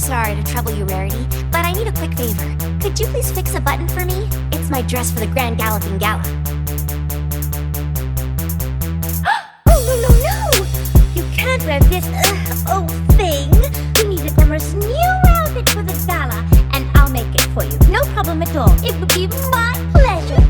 sorry to trouble you, Rarity, but I need a quick favor. Could you please fix a button for me? It's my dress for the Grand Galloping Gala. Oh, no! You can't wear this old thing. You need a glamorous new outfit for the gala, and I'll make it for you. No problem at all. It would be my pleasure.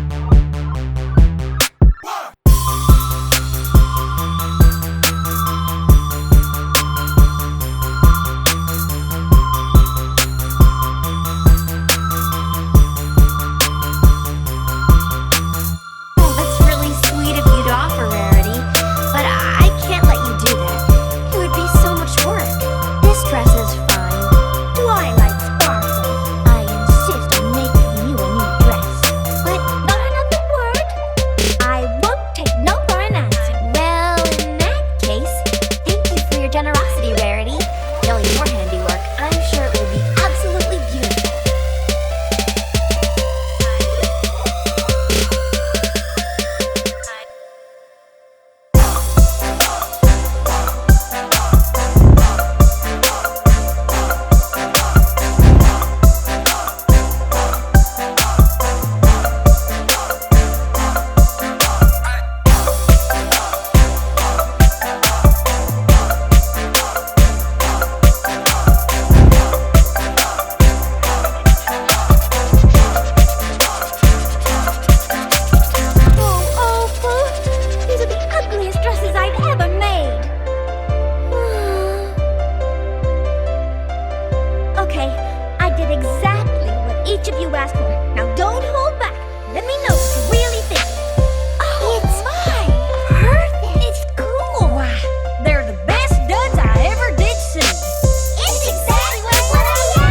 Each of you asked for. Now don't hold back. Let me know what you really think. Oh, it's mine. Perfect. It's cool. Wow. They're the best duds I ever did see. It's exactly what I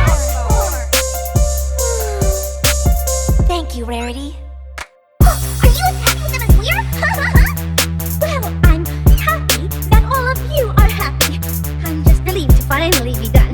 asked for. Thank you, Rarity. Oh, are you as happy with them as we are? Well, I'm happy that all of you are happy. I'm just relieved to finally be done.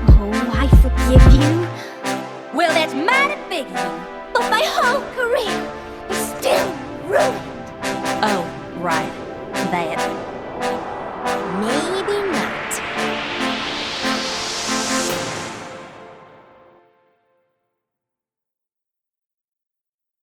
Well, that's mighty big of you, but my whole career